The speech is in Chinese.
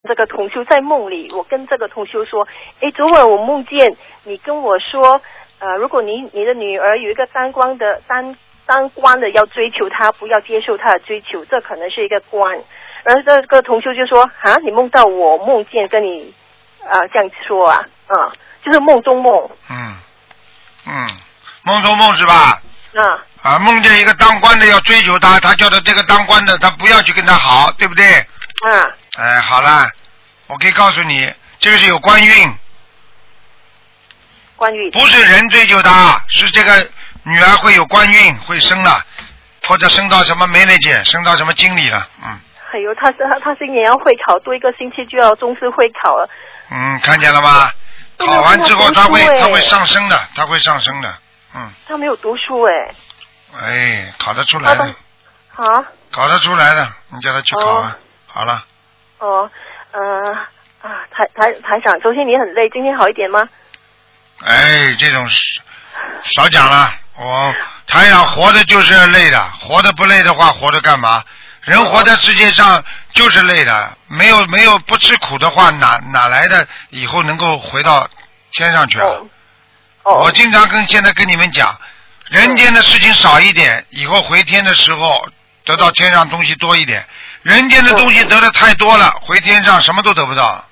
这个同修在梦里，我跟这个同修说，诶，昨晚我梦见你跟我说，如果你的女儿有一个当官的要追求她，不要接受她的追求，这可能是一个官。然后这个同修就说，啊，你梦到我梦见跟你这样说啊，就是梦中梦。 梦中梦是吧？梦见一个当官的要追求他，他叫他这个当官的，他不要去跟他好，对不对？好了，我可以告诉你，这个是有官运。 官运不是人追求他，是这个女儿会有官运，会升了，或者升到什么梅雷姐，升到什么经理了。 哎呦，他今年要会考，多一个星期就要中师会考了。 看见了吗？考完之后他会上升的，他会上升的。 他没有读书考得出来的。考得出来的，你叫他去考啊。好了。 台长，昨天你很累，今天好一点吗？ 这种少讲了。台长活的就是累的，活的不累的话，活着干嘛？人活在世界上就是累的，没有不吃苦的话，哪来的以后能够回到天上去啊？我经常现在跟你们讲，人间的事情少一点，以后回天的时候得到天上东西多一点。人间的东西得的太多了，回天上什么都得不到。